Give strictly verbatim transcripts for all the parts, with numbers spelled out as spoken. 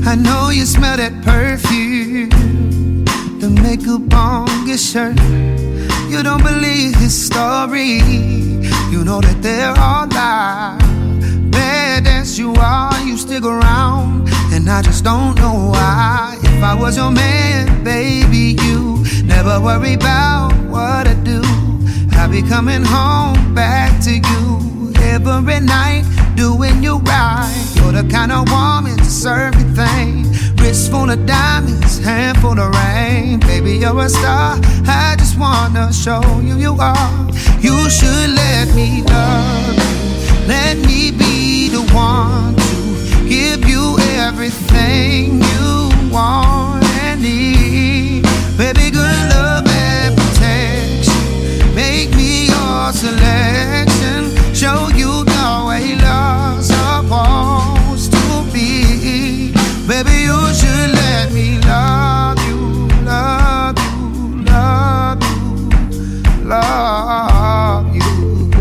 I know you smell that perfume, the makeup on your shirt. You don't believe his story, you know that they're all lies. Bad as you are, you stick around, and I just don't know why. If I was your man, baby, you never worry about what I do. I'll be coming home back to you every night, doing you right. You're the kind of woman to serve everything. Wrist full of diamonds, hand full of rain. Baby, you're a star, I just wanna show you you are. You should let me love you, let me be the one to give you everything you want and need. Baby, good love and protection, make me your selection. Show you the way love's supposed to be. Baby, you should let me love you, love you, love you, love you.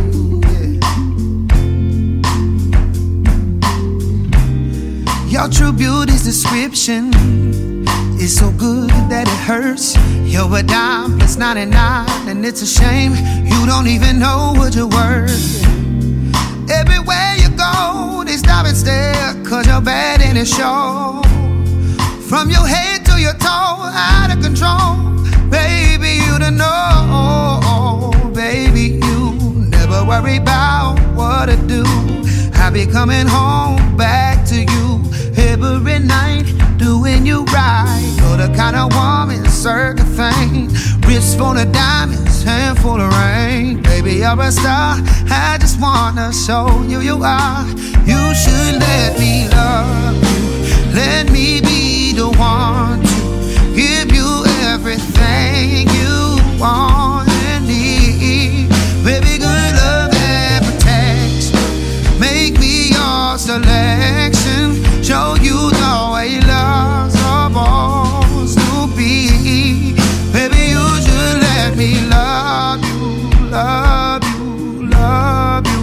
Yeah. Your true beauty's description is so good that it hurts. You're a dime plus ninety-nine, and it's a shame you don't even know what you're worth. Everywhere you go, they stop and stare, cause you're bad and it shows. From your head to your toe, out of control. Baby, you don't know. Baby, you never worry about what I do. I'll be coming home back to you every night, doing you right. You're the kind of woman, circle thing. Wrist full of diamonds, hand full of rain. Baby, you're a star, I just wanna show you you are. You should let me love you, let me be the one to give you everything you want and need. Baby, good love and protection, make me your selection. Show you the way love's supposed to be. Baby, you should let me love you, love you, love you.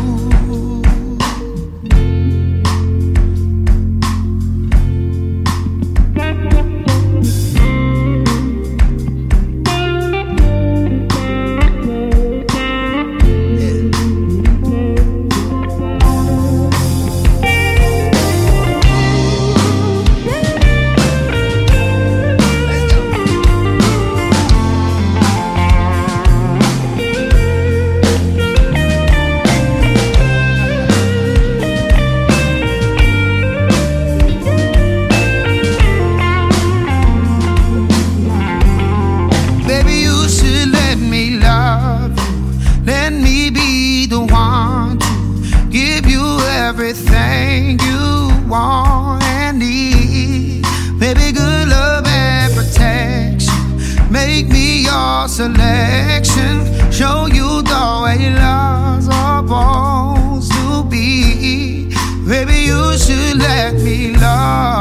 Everything you want and need. Baby, good love and protection, make me your selection. Show you the way love's supposed to be. Baby, you should let me love